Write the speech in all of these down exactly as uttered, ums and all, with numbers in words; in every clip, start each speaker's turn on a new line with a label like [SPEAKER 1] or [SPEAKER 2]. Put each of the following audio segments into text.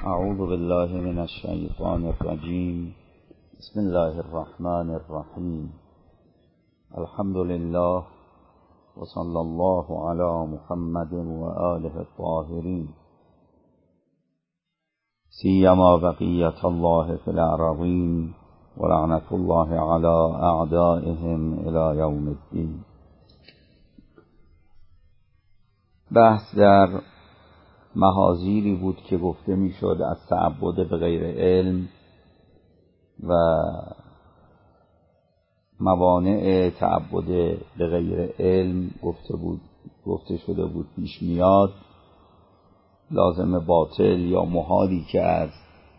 [SPEAKER 1] اعوذ بالله من الشیطان الرجیم. بسم الله الرحمن الرحیم. الحمد لله و صلی الله علی محمد و آله الطاهرین، سیما بقیة الله فی الأرضین و لعنة الله علی اعدائهم الی یوم الدین. بحث در محاذیری بود که گفته میشد از تعبد به غیر علم و موانع تعبد به غیر علم گفته بود گفته شده بود پیش میاد. لازم باطل یا محالی که از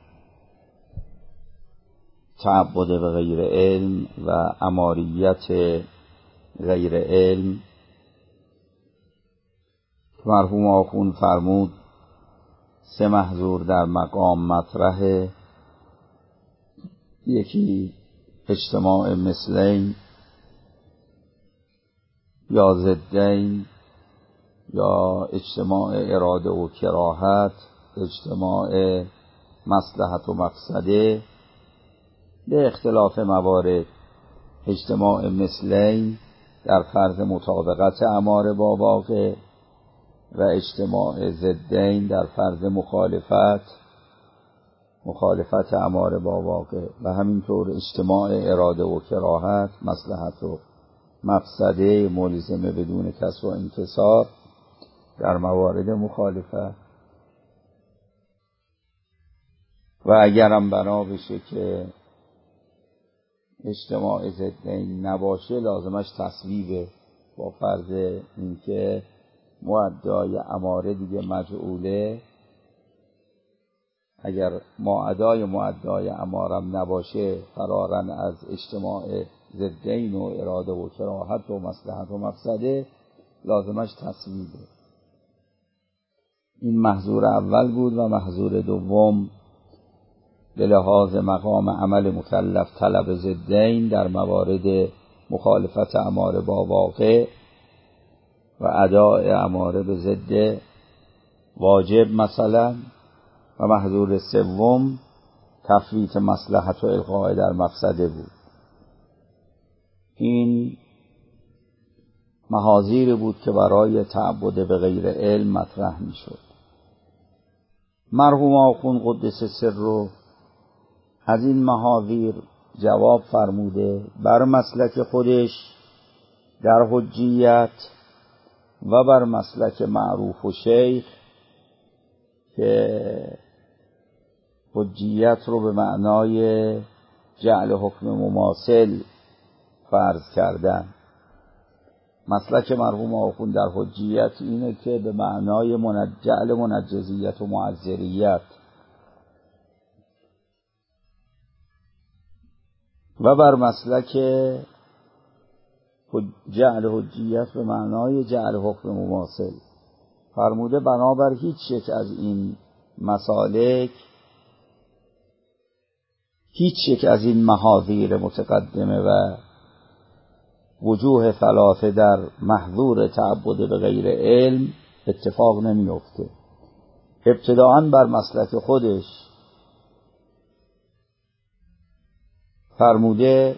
[SPEAKER 1] تعبد به غیر علم و اماریت غیر علم. مرحوم آخوند فرمود سه محظور در مقام مطرحه. یکی اجتماع مثلین یا ضدین یا اجتماع اراده و کراهت، اجتماع مصلحت و مفسده. به اختلاف موارد اجتماع مثلین در فرض مطابقت اماره با واقع و اجتماع ضدین در فرض مخالفت مخالفت اماره با واقع و همینطور اجتماع اراده و کراهت، مصلحت و مفسده ملزمه بدون کسر و انکسار در موارد مخالفت. و اگرم بنا بشه که اجتماع ضدین نباشه لازمش تصویبه، با فرض اینکه مؤدای اماره دیگه مجعوله. اگر مؤدای مؤدای امارم نباشه فرارن از اجتماع ضدین و اراده و کراهت و مصلحت و مفسده لازمش تصویبه. این محظور اول بود. و محظور دوم به لحاظ مقام عمل مکلف طلب ضدین در موارد مخالفت اماره با واقع و اداء اماره به ضد واجب مثلا. و محظور سوم تفویت مصلحت و الغاء در مفسده بود. این محاذیر بود که برای تعبد به غیر علم مطرح می شد. مرحوم آخوند قدس سره از این محاذیر جواب فرموده بر مسلک خودش در حجیت و بر مسلک معروف و شیخ که حجیت رو به معنای جعل حکم مماثل فرض کردن. مسلک مرحوم آخوند در حجیت اینه که به معنای جعل منجزیت و معذریت، و بر مسلک جعل حجیت به معنای جعل حکم مماثل فرموده بنابر هیچ یک از این مسالک، هیچ یک از این محاذیر متقدمه و وجوه ثلاثه در محظور تعبد به غیر علم اتفاق نمی‌افته. ابتداءً بر مسلک خودش فرموده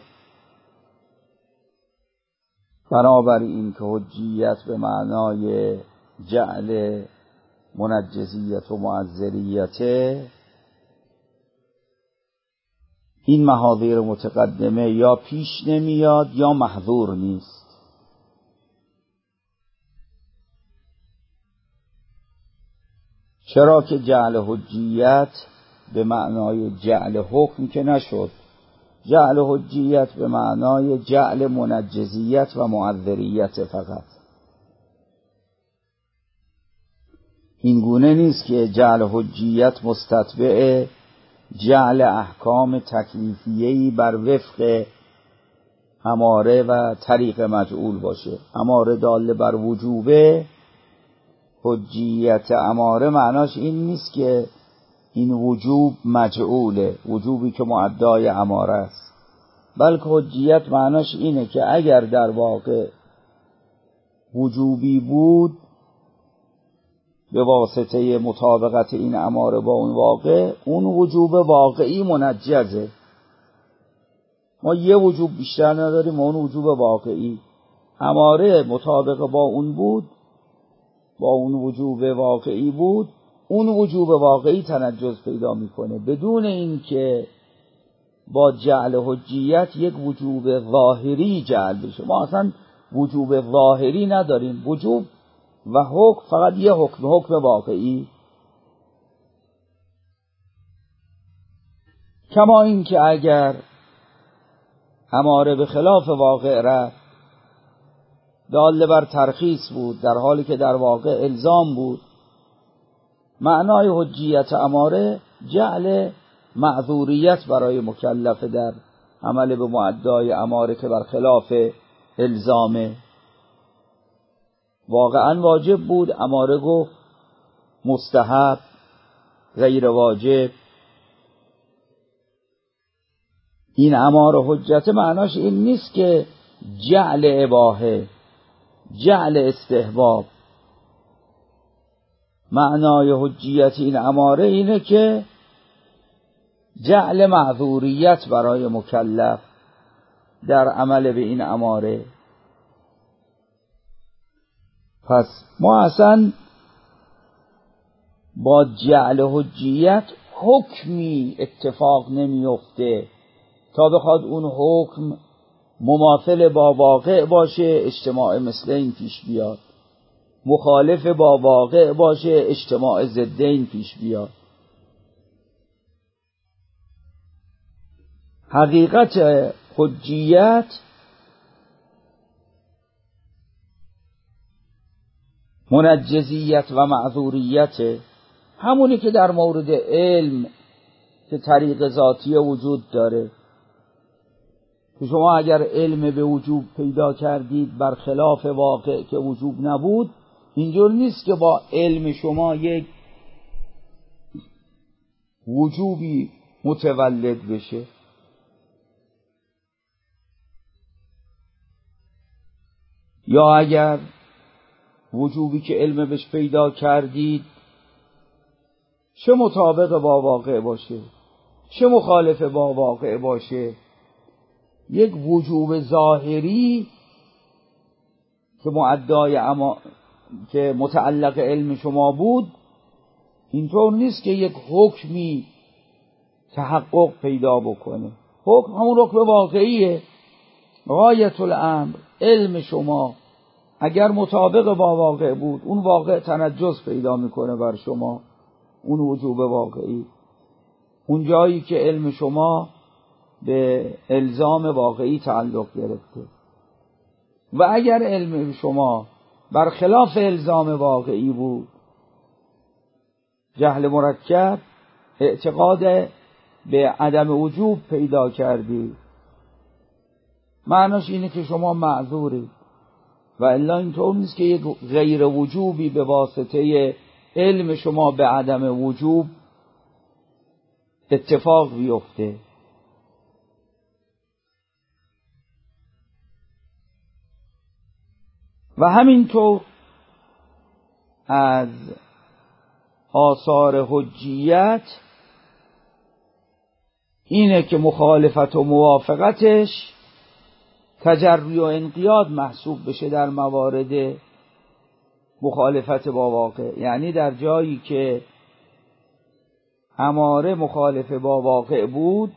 [SPEAKER 1] بنابر این که حجیت به معنای جعل منجزیت و معذریت، این محاذیر متقدمه یا پیش نمیاد یا محظور نیست. چرا که جعل حجیت به معنای جعل حکم که نشد. جعل حجیت به معنای جعل منجزیت و معذریت فقط. این گونه نیست که جعل حجیت مستتبع جعل احکام تکلیفیه‌ای بر وفق اماره و طریق مجعول باشه. اماره داله بر وجوبه، حجیت اماره معناش این نیست که این وجوب مجعوله، وجوبی که مؤدای اماره است، بلکه حجیت معناش اینه که اگر در واقع وجوبی بود به واسطه مطابقت این اماره با اون واقع، اون وجوب واقعی منجزه. ما یه وجوب بیشتر نداریم و اون وجوب واقعی. اماره مطابق با اون بود، با اون وجوب واقعی بود، اون وجوب واقعی تنجز پیدا میکنه بدون اینکه با جعل حجیت یک وجوب ظاهری جعل بشه. ما اصلا وجوب ظاهری نداریم، وجوب و حکم فقط یه حکم، حکم واقعی. کما این که اگر اماره به خلاف واقع رفت، داله بر ترخیص بود در حالی که در واقع الزام بود، معنای حجیت اماره جعل معذوریت برای مکلف در عمل به معدای اماره که بر خلاف الزامه. واقعا واجب بود، اماره گفت مستحب، غیر واجب. این اماره حجت معناش این نیست که جعل اباحه، جعل استحباب. معنای حجیت این اماره اینه که جعل معذوریت برای مکلف در عمل به این اماره. پس ما اصلا با جعل حجیت حکمی اتفاق نمیفته تا بخواد اون حکم مماثل با واقع باشه، اجتماع مثلین پیش بیاد، مخالف با واقع باشه، اجتماع ضدین پیش بیاد. حقیقت حجیت منجزیت و معذوریت، همونی که در مورد علم که طریق ذاتی وجود داره. که شما اگر علم به وجوب پیدا کردید بر خلاف واقع که وجوب نبود، اینجور نیست که با علم شما یک وجوبی متولد بشه. یا اگر وجوبی که علم بهش پیدا کردید چه مطابق با واقع باشه چه مخالف با واقع باشه، یک وجوب ظاهری که معدای اما که متعلق علم شما بود، اینطور نیست که یک حکمی تحقق پیدا بکنه. حکم همون حکم واقعیه. غایت الامر علم شما اگر مطابق با واقع بود، اون واقع تنجس پیدا میکنه بر شما، اون وجوب واقعی. اون جایی که علم شما به الزام واقعی تعلق گرفته. و اگر علم شما برخلاف الزام واقعی بود، جهل مرکب، اعتقاد به عدم وجوب پیدا کردی، معناش اینه که شما معذوری. و الا اینطور نیست که یک غیر وجوبی به واسطه علم شما به عدم وجوب اتفاق بیفته. و همینطور از آثار حجیت اینه که مخالفت و موافقتش تجری و انقیاد محسوب بشه در موارد مخالفت با واقع. یعنی در جایی که اماره مخالف با واقع بود،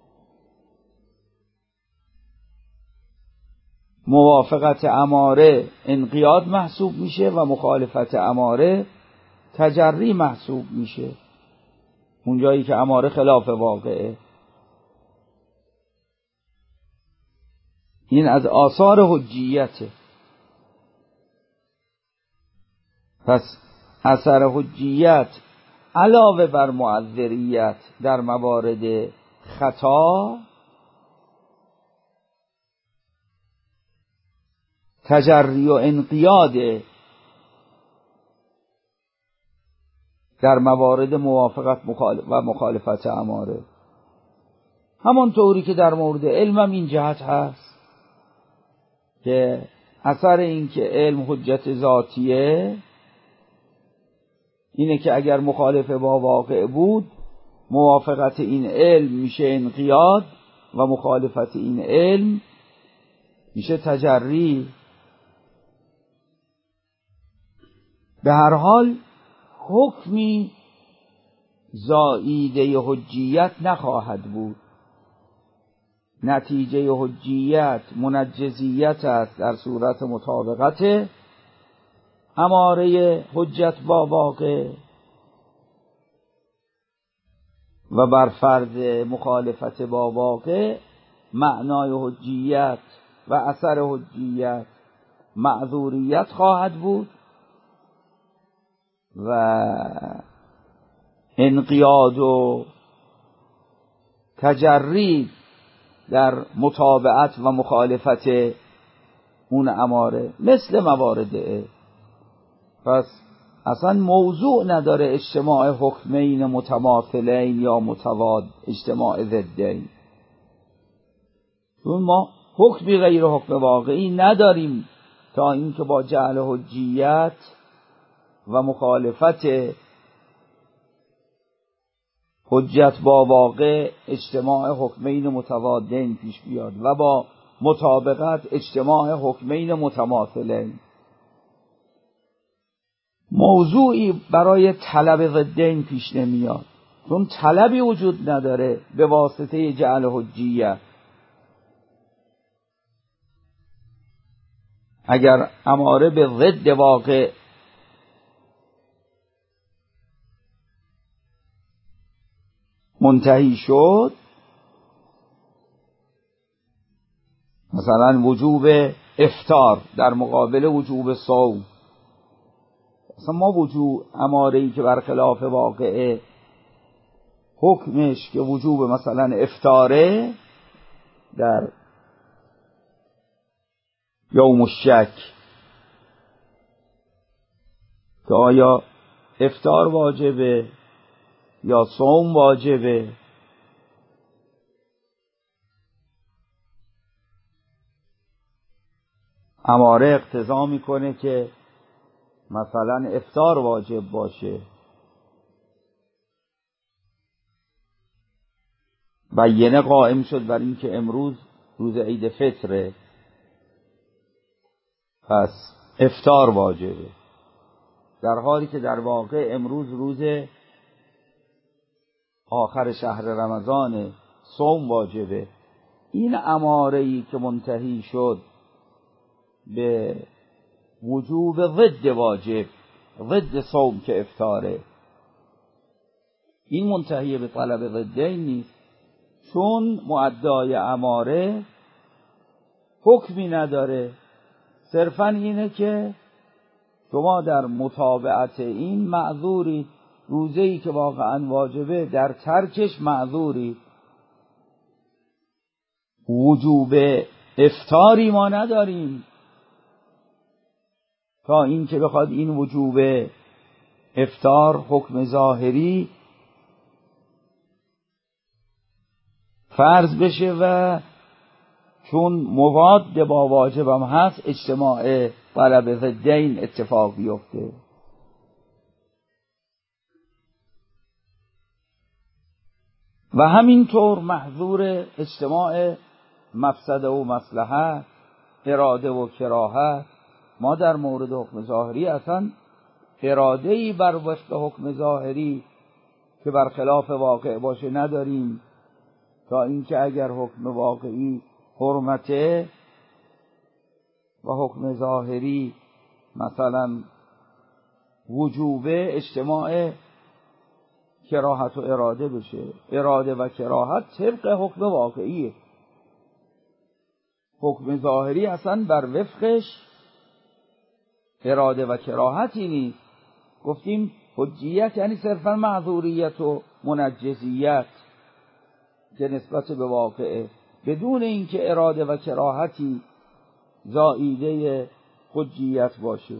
[SPEAKER 1] موافقت اماره انقیاد محسوب میشه و مخالفت اماره تجری محسوب میشه. اون جایی که اماره خلاف واقعه. این از آثار حجیته. پس اثر حجیت علاوه بر معذریت در موارد خطا، تجری و انقیاد در موارد موافقت و مخالفت اماره. همون طوری که در مورد علمم این جهت هست که اثر این که علم حجت ذاتیه اینه که اگر مخالف با واقع بود موافقت این علم میشه انقیاد و مخالفت این علم میشه تجری. به هر حال حکمی زائیده حجیت نخواهد بود. نتیجه حجیت منجزیت است در صورت مطابقت اماره حجت با واقع و بر فرض مخالفت با واقع معنای حجیت و اثر حجیت معذوریت خواهد بود و انقیاد و تجرید در متابعت و مخالفت اون اماره مثل موارده. پس اصلا موضوع نداره اجتماع حکمین متماثلین یا متضاد، اجتماع ضدین، چون ما حکمی غیر حکم واقعی نداریم تا اینکه با جعل حجیت و مخالفت حجت با واقع اجتماع حکمین متضادین پیش بیاد و با مطابقت اجتماع حکمین متماثلین. موضوعی برای طلب ضدین پیش نمیاد، چون طلبی وجود نداره به واسطه جعل حجیت. اگر اماره به ضد واقع منتهی شد، مثلا وجوب افطار در مقابل وجوب صوم، مثلا ما وجوب اماره‌ای که برخلاف واقعه حکمش که وجوب مثلا افطاره در یوم الشک که آیا افطار واجبه یا صوم واجبه، اماره اقتضا میکنه که مثلا افطار واجب باشه. بیینه قائم شد بر این که امروز روز عید فطره، پس افطار واجبه، در حالی که در واقع امروز روز آخر شهر رمضان، صوم واجبه. این اماره‌ای که منتهی شد به وجوب ضد واجب، ضد صوم که افطاره، این منتهی به طلب ضدین نیست، چون مؤدای اماره حکمی نداره، صرفاً اینه که شما در متابعت این معذوری، روزه‌ای که واقعاً واجبه در ترکش معذوری. وجوب افطاری ما نداریم تا این که بخواد این وجوب افطار حکم ظاهری فرض بشه و چون مواد با واجبم هست اجتماع طلب ضدین اتفاق بیفته. و همینطور محظور اجتماع مفسده و مصلحت، اراده و کراهت. ما در مورد حکم ظاهری اصلا اراده‌ای بر وفق حکم ظاهری که برخلاف واقع باشه نداریم، تا اینکه اگر حکم واقعی حرمته و حکم ظاهری مثلا وجوبه، اجتماع کراهت و اراده بشه. اراده و کراهت طبق حکم واقعیه. حکم ظاهری اصلا بر وفقش اراده و کراهتی نیست. گفتیم حجیت یعنی صرفا معذوریت و منجزیت که نسبت به واقعه، بدون اینکه اراده و کراهتی زائیده حجیت باشه.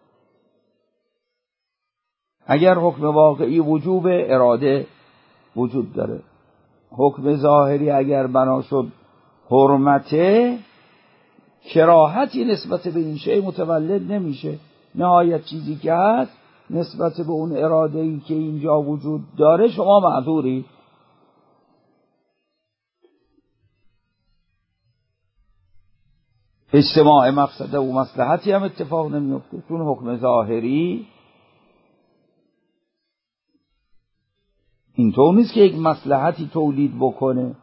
[SPEAKER 1] اگر حکم واقعی وجوب، اراده وجود داره. حکم ظاهری اگر بنا شد حرمته، کراهتی نسبت به این شی متولد نمیشه. نهایت چیزی که هست نسبت به اون اراده‌ای که اینجا وجود داره شما معذوری. اجتماع مفسده و مصلحتی هم اتفاق نمیفته، چون حکم ظاهری اینطور نیست که یک مصلحتی تولید بکنه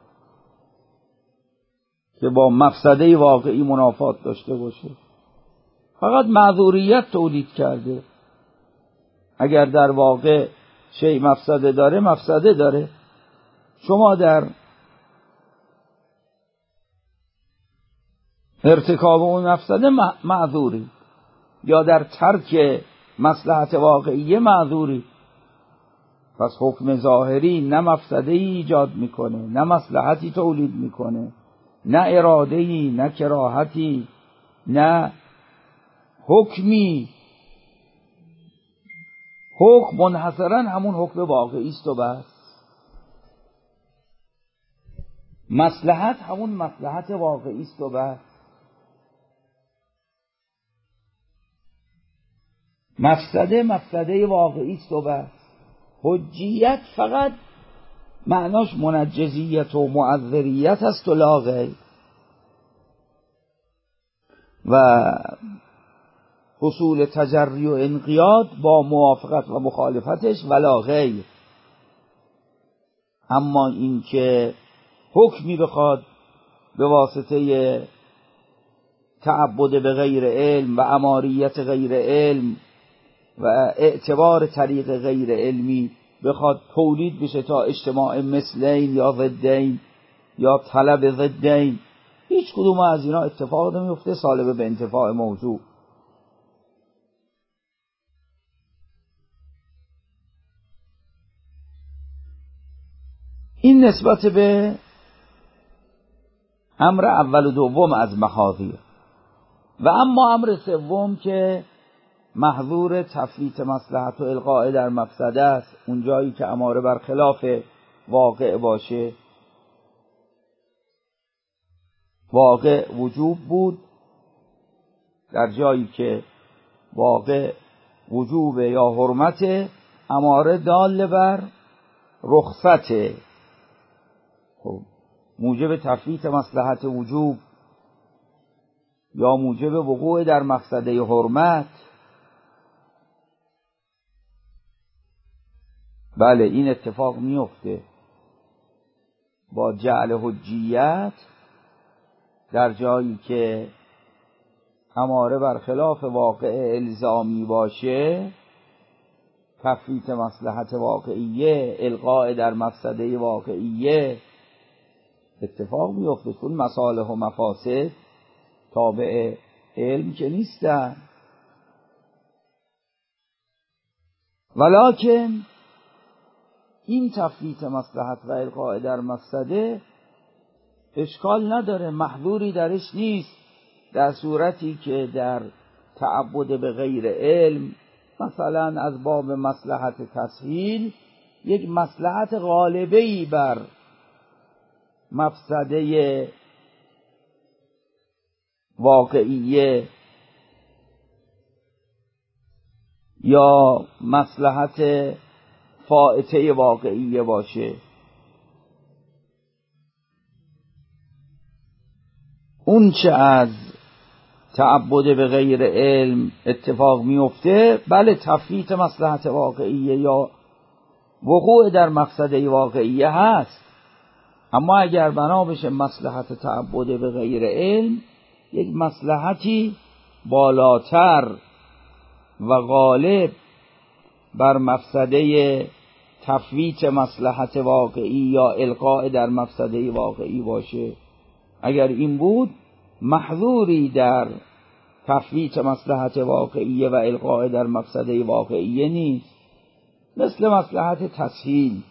[SPEAKER 1] که با مفسده واقعی منافات داشته باشه، فقط معذوریت تولید کرده. اگر در واقع شیء مفسده داره مفسده داره، شما در ارتکاب اون مفسده معذوری، یا در ترک مصلحت واقعی معذوری. پس حکم ظاهری نه مفسده ایجاد میکنه، نه مصلحتی تولید میکنه، نه اراده‌ای، نه کراهتی، نه حکمی. حکم منحصرا همون حکم واقعی است و بس. مصلحت همون مصلحت واقعی است و بس. مفسده مفسده واقعی است و بس. حجیت فقط معناش منجزیت و معذریت است و لا غیر. و حصول تجری و انقیاد با موافقت و مخالفتش ولا غیر. اما این که حکمی بخواد به واسطه تعبد به غیر علم و اماریت غیر علم و اعتبار طریق غیر علمی بخواد تولید بشه تا اجتماع مثلین یا ضدین یا طلب ضدین، هیچ کدوم از اینا اتفاق نمیفته سالب به انتفاع موضوع. این نسبت به امر اول و دوم از محاذیر. و اما امر سوم که محظور تفویت مصلحت و القاء در مفسده است، اون جایی که اماره بر خلاف واقع باشه. واقع وجوب بود، در جایی که واقع وجوب یا حرمت، اماره دال بر رخصت. خب موجب تفویت مصلحت وجوب یا موجب وقوع در مفسده حرمت، بله این اتفاق میفته با جعل حجیت. در جایی که اماره بر خلاف واقع الزامی باشه، تفویت مصلحت واقعیه، القاء در مفسده واقعیه اتفاق میفته، چون مصالح و مفاسد تابع علم که نیستن. ولکن این تفویت مصلحت و القاء در مفسده اشکال نداره، محظوری درش نیست، در صورتی که در تعبد به غیر علم مثلا از باب مصلحت تسهیل یک مصلحت غالبه‌ای بر مفسده واقعیه یا مصلحت فائته واقعیه باشه، اون چه از تعبد به غیر علم اتفاق میفته بله تفویت مصلحت واقعیه یا وقوع در مفسده واقعیه هست. اما اگر بنا بشه مصلحت تعبد به غیر علم یک مصلحتی بالاتر و غالب بر مفسده تفویت مصلحت واقعی یا القاء در مفسده واقعی باشه، اگر این بود محظوری در تفویت مصلحت واقعیه و القاء در مفسده واقعیه نیست. مثل مصلحت تسهیل،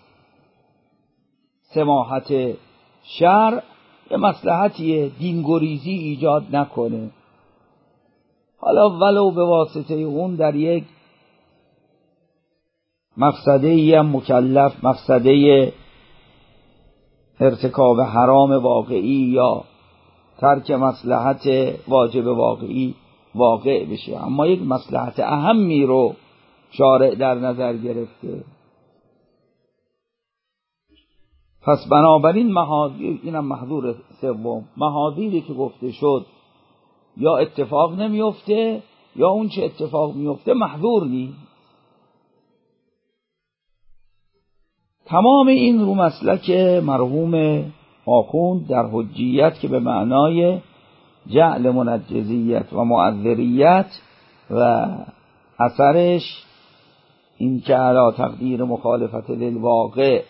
[SPEAKER 1] سماحت شرع یه مصلحتی دینگریزی ایجاد نکنه، حالا ولو به واسطه اون در یک مفسده ای هم مکلف، مفسده ارتکاب حرام واقعی یا ترک مصلحت واجب واقعی واقع بشه، اما یک مصلحت اهمی رو شارع در نظر گرفته. پس بنابراین محاذیر، اینم محذور سوم، محاذیری که گفته شد یا اتفاق نمیفته یا اون چه اتفاق میفته محذور نیست. تمام این رو مسلک مرحوم آخوند در حجیت که به معنای جعل منجزیت و معذریت و اثرش این که علی تقدیر مخالفت للواقع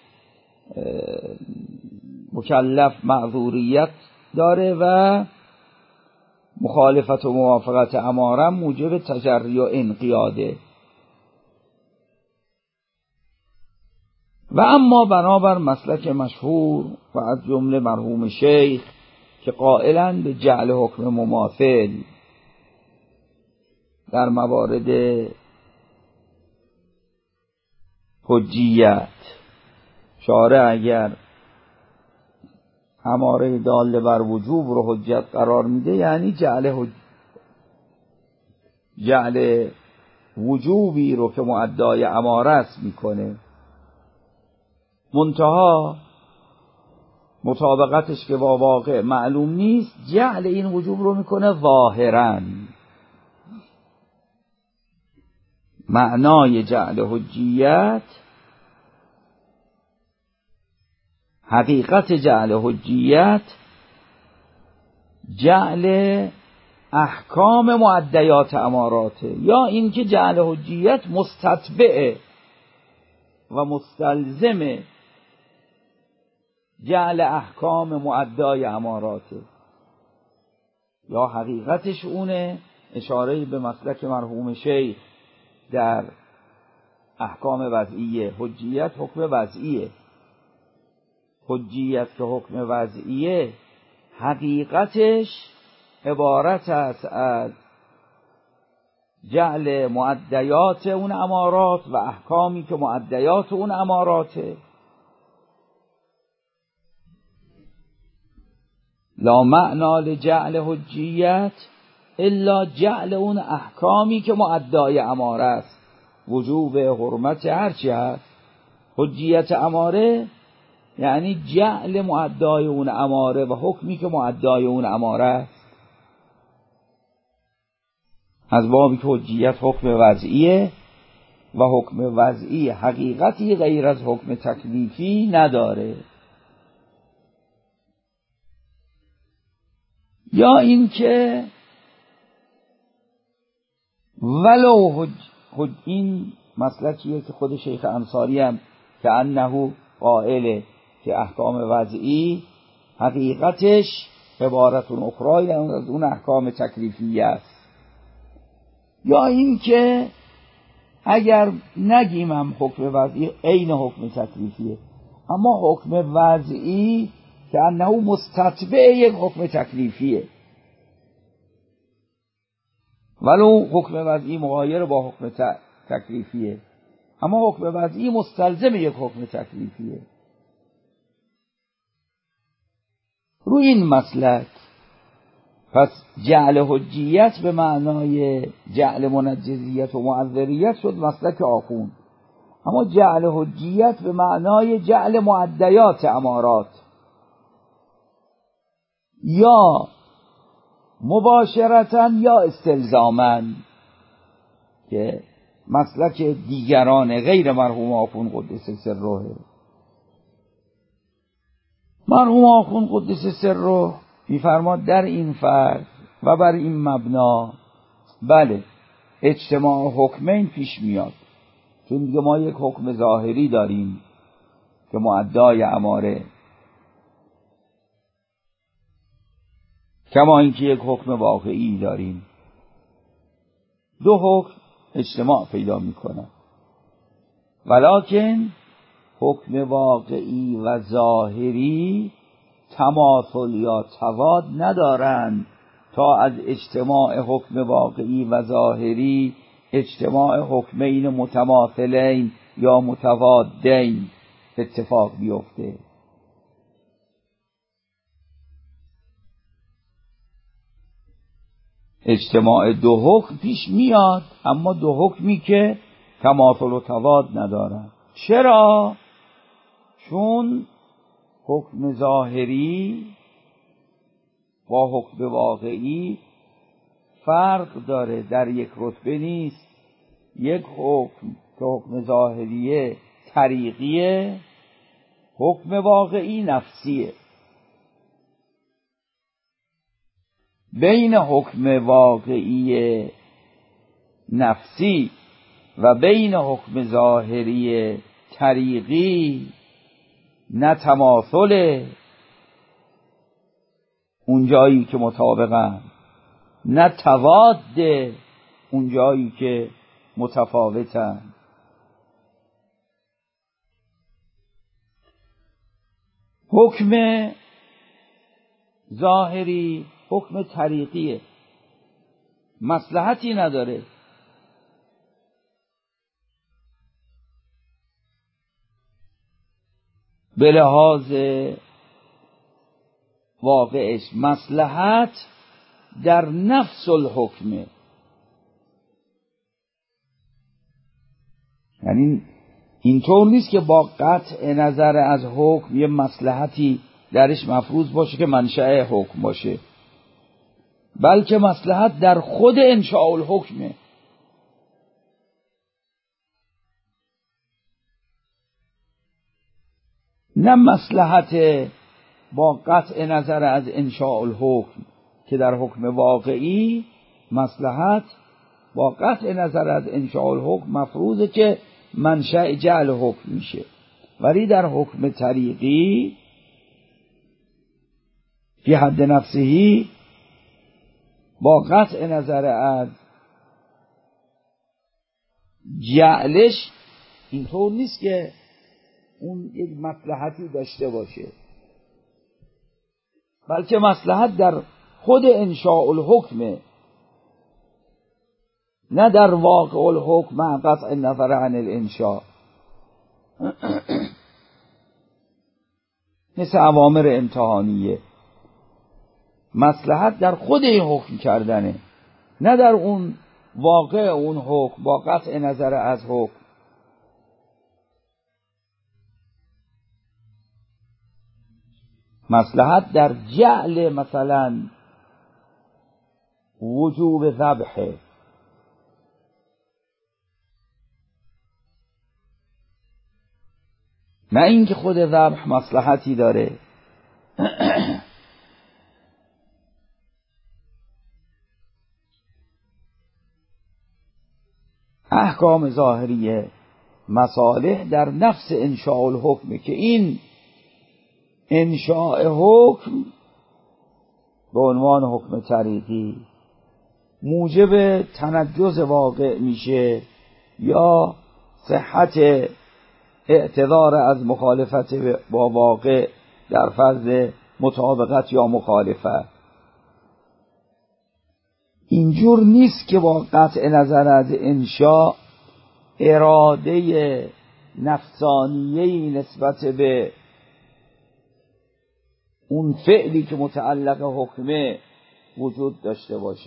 [SPEAKER 1] مکلف معذوریت داره و مخالفت و موافقت اماره موجب تجری و انقیاده. و اما بنابر مسلک مشهور و از جمله مرحوم شیخ که قائلاً به جعل حکم مماثل در موارد حجیت، شارع اگر اماره داله بر وجوب رو حجت قرار میده یعنی جعل حج... جعل وجوبی رو که مؤدای اماره است میکنه، منتها مطابقتش که با واقع معلوم نیست، جعل این وجوب رو میکنه ظاهراً. معنای جعل حجیت، حقیقت جعل حجیت جعل احکام مؤدیات اماراته، یا اینکه جعل حجیت مستتبع و مستلزم جعل احکام مؤدای اماراته، یا حقیقتش اونه. اشاره به مسلک مرحوم شیخ در احکام وضعیه، حجیت حکم وضعیه، حجیت که حکم وضعیه حقیقتش عبارت است از جعل مؤدیات اون امارات و احکامی که مؤدیات اون اماراته. لا معنا لجعل حجیت الا جعل اون احکامی که مؤدای اماره است، وجوب حرمت هرچی هست. حجیت اماره یعنی جعل مؤدای اون اماره و حکمی که مؤدای اون اماره است، از بابی که حجیت حکم وضعیه و حکم وضعی حقیقتی غیر از حکم تکلیفی نداره. یا اینکه ولو حج, حج این مسلکیه که خود شیخ انصاری هم که انه قائله که احکام وضعی حقیقتش عبارتون اخرای از اون احکام تکلیفی است. یا اینکه اگر نگیم هم حکم وضعی عین حکم تکلیفیه، اما حکم وضعی که انه مستتبع یک حکم تکلیفیه، ولو حکم وضعی مغایر با حکم تکلیفیه، اما حکم وضعی مستلزم یک حکم تکلیفیه. روی این مسلک پس جعل حجیت به معنای جعل منجزیت و معذریت شد مسلک آخوند، اما جعل حجیت به معنای جعل مؤدیات امارات یا مباشرتاً یا استلزاماً که مسلک دیگران غیر مرحوم آخوند قدس سره. مرحوم آخوند قدس سره می‌فرماد در این فرض و بر این مبنا بله اجتماع حکمین پیش میاد، چون دیگه ما یک حکم ظاهری داریم که مؤدای اماره، کما اینکه یک حکم واقعی داریم. دو حکم اجتماع پیدا میکنه، ولکن حکم واقعی و ظاهری تماثل یا تضاد ندارند تا از اجتماع حکم واقعی و ظاهری اجتماع حکمین متماثلین یا متضادین اتفاق بیفته. اجتماع دو حکم پیش میاد، اما دو حکمی که تماثل و تضاد ندارند. چرا؟ چون حکم ظاهری با حکم واقعی فرق داره، در یک رتبه نیست. یک حکم که حکم ظاهریه طریقیه، حکم واقعی نفسیه. بین حکم واقعی نفسی و بین حکم ظاهری طریقی نه تماثله اون جایی که مطابقن، نه تضاد اون جایی که متفاوتن. حکم ظاهری حکم طریقیه، مصلحتی نداره. به لحاظ واقعش مصلحت در نفس الحکمه، یعنی اینطور نیست که با قطع نظر از حکم یه مصلحتی درش مفروض باشه که منشأ حکم باشه، بلکه مصلحت در خود انشاء الحکمه. نه مصلحت با قطع نظر از انشاء الحکم که در حکم واقعی مصلحت با قطع نظر از انشاء الحکم مفروضه که منشأ جعل حکم میشه، ولی در حکم طریقی فی حد نفسهی با قطع نظر از جعلش اینطور نیست که اون یک مصلحتی داشته باشه، بلکه مصلحت در خود انشاء الحکمه، نه در واقع الحکم مع قطع النظر عن الانشاء. مثل اوامر امتحانیه، مصلحت در خود این حکم کردنه، نه در اون واقع اون حکم با قطع نظر از حکم. مصلحت در جعل مثلا وجوب ذبحه، نه اینکه خود ذبح مصلحتی داره. احکام ظاهریه مصالح در نفس انشاء الحکم که این انشاء حکم به عنوان حکم طریقی موجب تنجز واقع میشه یا صحت اعتذار از مخالفت با واقع در فرض مطابقت یا مخالفت. اینجور نیست که با قطع نظر از انشاء اراده نفسانیه‌ای نسبت به اون فعلی که متعلق حکمه وجود داشته باشه.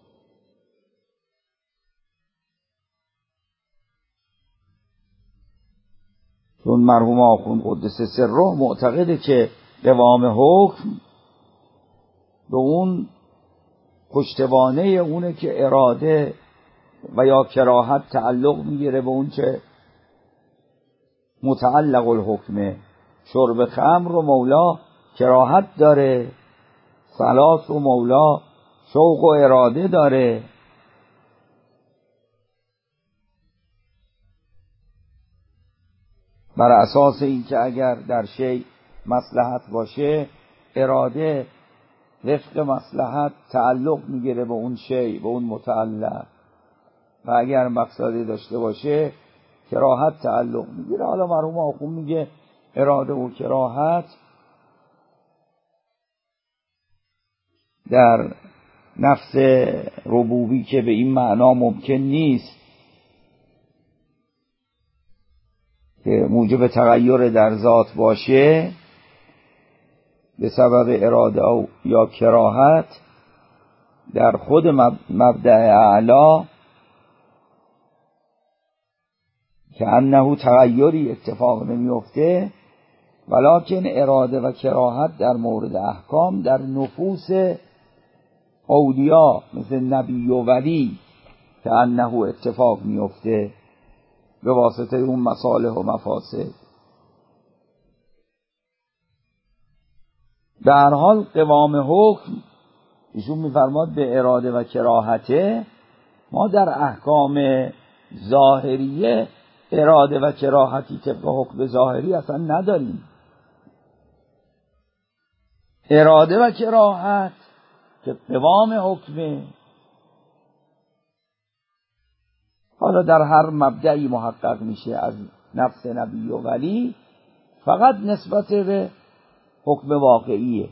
[SPEAKER 1] چون مرحوم آخوند قدس سره معتقده که قوام حکم به اون پشتوانه اونه که اراده و یا کراهت تعلق میگیره به اون چه متعلق الحکمه. شرب خمر و مولا کراهت داره، صلات و مولا شوق و اراده داره. بر اساس این که اگر در شی مصلحت باشه اراده وفق مصلحت تعلق میگیره به اون شی، به اون متعلق، و اگر مقصدی داشته باشه کراهت تعلق میگیره. حالا مرحوم آخوند میگه اراده و کراهت در نفس ربوبی که به این معنا ممکن نیست که موجب تغییر در ذات باشه به سبب اراده یا کراهت، در خود مبدأ اعلا که انه تغییری اتفاق نمیفته، ولکن اراده و کراهت در مورد احکام در نفوس اولیا مثل نبی و ولی که انه اتفاق میفته به واسطه اون مصالح و مفاسد. به هر حال قوام حکم ایشون میفرماد به اراده و کراهته. ما در احکام ظاهریه اراده و کراهتی طبق حکم ظاهری اصلا نداریم. اراده و کراهت که قوام حکمه، حالا در هر مبدعی محقق میشه از نفس نبی و ولی، فقط نسبت به حکم واقعیه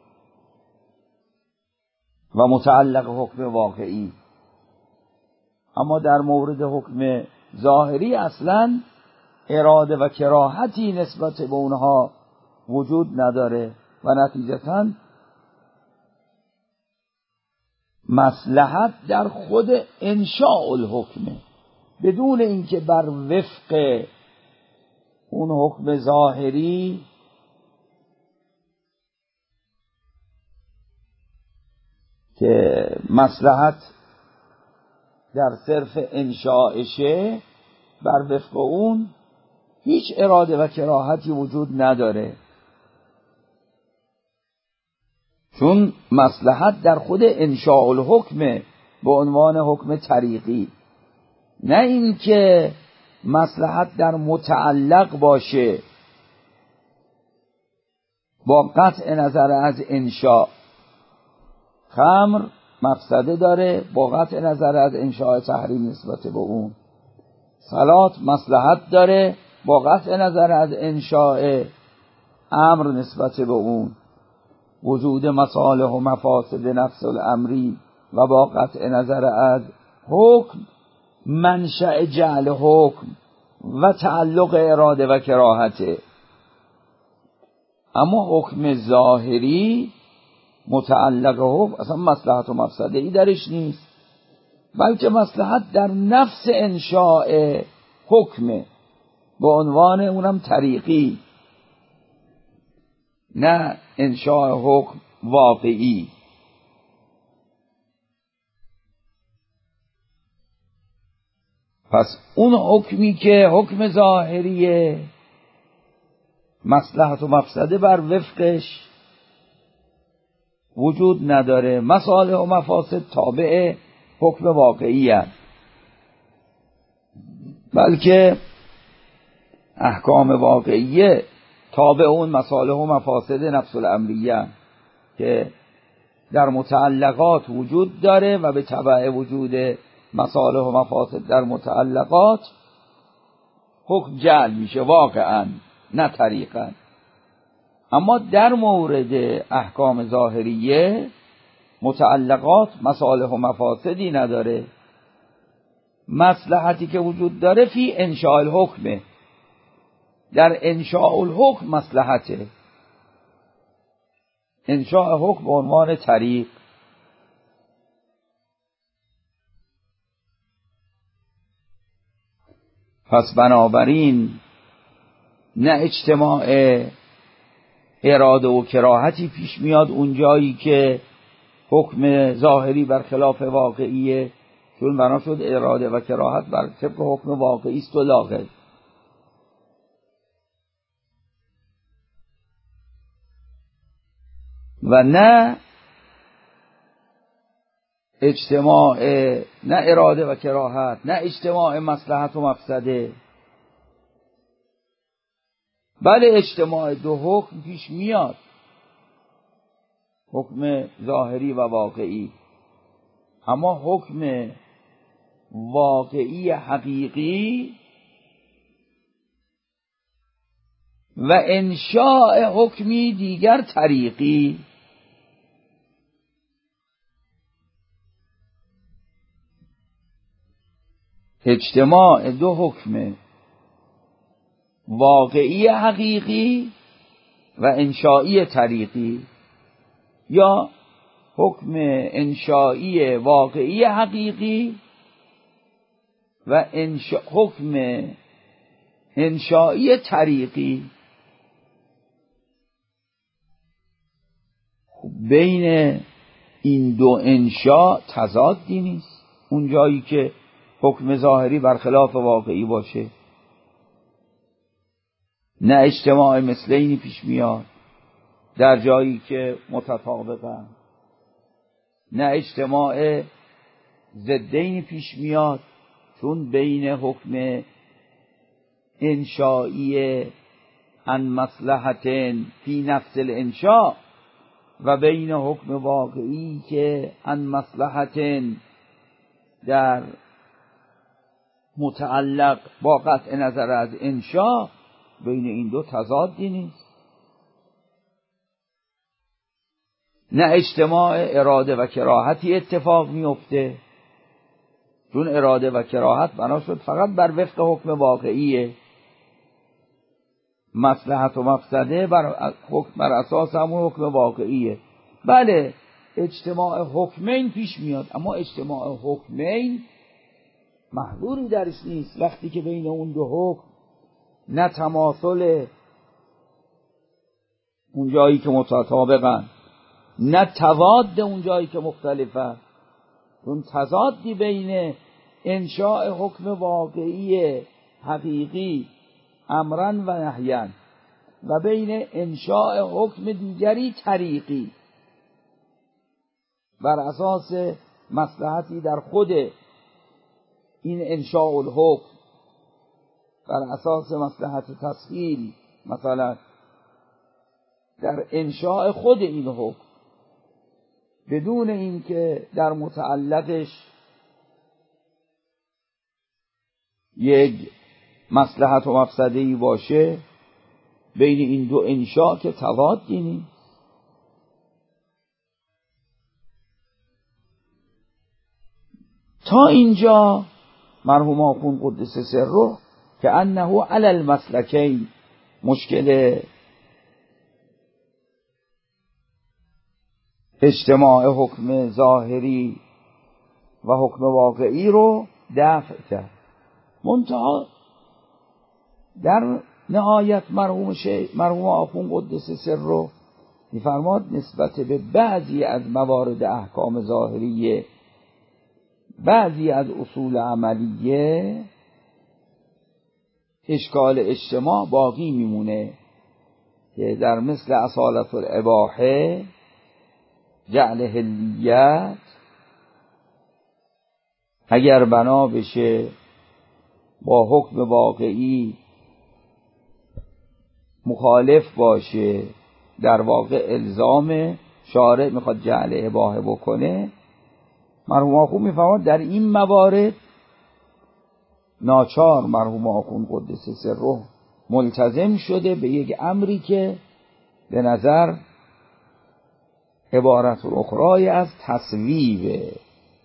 [SPEAKER 1] و متعلق حکم واقعی. اما در مورد حکم ظاهری اصلا اراده و کراهتی نسبت به اونها وجود نداره و نتیجتاً مصلحت در خود انشاء الحکمه، بدون اینکه بر وفق اون حکم ظاهری که مصلحت در صرف انشاءشه، بر وفق اون هیچ اراده و کراهتی وجود نداره، چون مصلحت در خود انشاء الحکمه به عنوان حکم طریقی، نه اینکه مصلحت در متعلق باشه با قطع نظر از انشاء. خمر مفسده داره با قطع نظر از انشاء تحریم نسبت به اون. صلات مصلحت داره با قطع نظر از انشاء امر نسبت به اون. وجود مصالح و مفاسد نفس الامری و با قطع نظر از حکم منشأ جعل حکم و تعلق اراده و کراهته. اما حکم ظاهری متعلق حکم اصلا مصلحت و مفسده ای درش نیست، بلکه مصلحت در نفس انشاء حکمه به عنوان اونم طریقی، نه انشاء حکم واقعی. پس اون حکمی که حکم ظاهریه مصلحت و مفسده بر وفقش وجود نداره، مصالح و مفاسد تابع حکم واقعی هست، بلکه احکام واقعیه تابع اون مصالح و مفاسد نفس الامریه که در متعلقات وجود داره و به تبع وجود مصالح و مفاسد در متعلقات حکم جعل میشه واقعا نه طریقا. اما در مورد احکام ظاهریه متعلقات مصالح و مفاسدی نداره، مصلحتی که وجود داره فی انشاء الحکمه، در انشاء الحکم مصلحته، انشاء حکم به عنوان طریق. پس بنابراین نه اجتماع اراده و کراهتی پیش میاد اون جایی که حکم ظاهری بر خلاف واقعیه، چون بنا شد اراده و کراهت بر طبق حکم واقعی است و لاغر. و نه اجتماع نه اراده و کراهت، نه اجتماع مصلحت و مفسده، بله اجتماع دو حکم پیش میاد، حکم ظاهری و واقعی. اما حکم واقعی حقیقی و انشاء حکمی دیگر طریقی. اجتماع دو حکم واقعی حقیقی و انشائی طریقی، یا حکم انشائی واقعی حقیقی و انشا... حکم انشایی طریقی. بین این دو انشا تضادی نیست. اون جایی که حکم ظاهری برخلاف واقعی باشه نه اجتماع مثلینی پیش میاد، در جایی که متطابقن نه اجتماع ضدینی پیش میاد، چون بین حکم انشایی عن مصلحتین فی نفس الانشاء و بین حکم واقعی که عن مصلحتین در متعلق با قطع نظر از انشاء، بین این دو تضادی نیست. نه اجتماع اراده و کراهتی اتفاق میفته، چون اراده و کراهت بنا شد فقط بر وفق حکم واقعیه. مصلحت و مفسده بر حکم بر اساس همون حکم واقعیه. بله اجتماع حکمین پیش میاد، اما اجتماع حکمین محظوری درش نیست وقتی که بین اون دو حکم نه تماثل اون جایی که متطابقن نه تضاد اون جایی که مختلفن. اون تضادی بین انشاء حکم واقعی حقیقی امرن و نهین و بین انشاء حکم دیگری طریقی بر اساس مصلحتی در خود این انشاء الحکم، بر اساس مصلحت تسهیل، مثلا در انشاء خود این حکم بدون اینکه در متعلقش یک مصلحت و مفسده‌ای باشه، بین این دو انشاء که تضادی نیست. تا اینجا مرحوم آخوند قدس سره که انه علی المسلکین، مشکل اجتماع حکم ظاهری و حکم واقعی رو دفع کرد. منتها در نهایت مرحوم شیخ مرحوم آخوند قدس سره می‌فرماد نسبت به بعضی از موارد احکام ظاهریه، بعضی از اصول عملیه، اشکال اجتماع باقی میمونه که در مثل اصالت الاباحه، جعل حلیت، اگر بنا بشه با حکم واقعی مخالف باشه، در واقع الزام شارع میخواد جعل اباحه بکنه، مرحوم آخوند میفرماد در این موارد ناچار مرحوم آخوند قدس سره ملتزم شده به یک امری که به نظر عبارت الاخرای از تصویبه،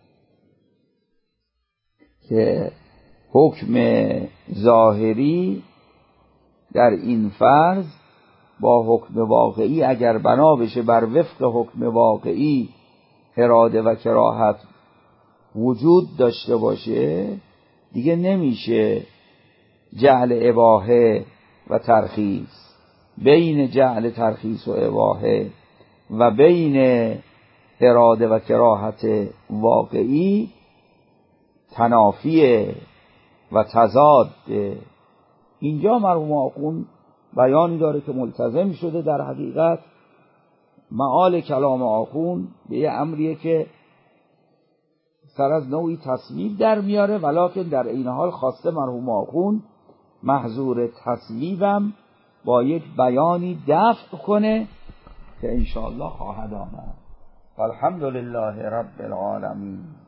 [SPEAKER 1] که حکم ظاهری در این فرض با حکم واقعی اگر بنا بشه بر وفق حکم واقعی اراده و کراهت وجود داشته باشه، دیگه نمیشه جعل اباحه و ترخیص. بین جعل ترخیص و اباحه و بین اراده و کراهت واقعی تنافیه و تضاد. اینجا مرحوم آخوند بیانی داره که ملتزم شده در حقیقت معال کلام آخوند به یه امریه که سر از نوعی تصویب در میاره، ولکن در این حال خواسته مرحوم آخوند محظور تصویبم با یک بیانی دفع کنه که انشاءالله خواهد آمد. الحمدلله رب العالمین.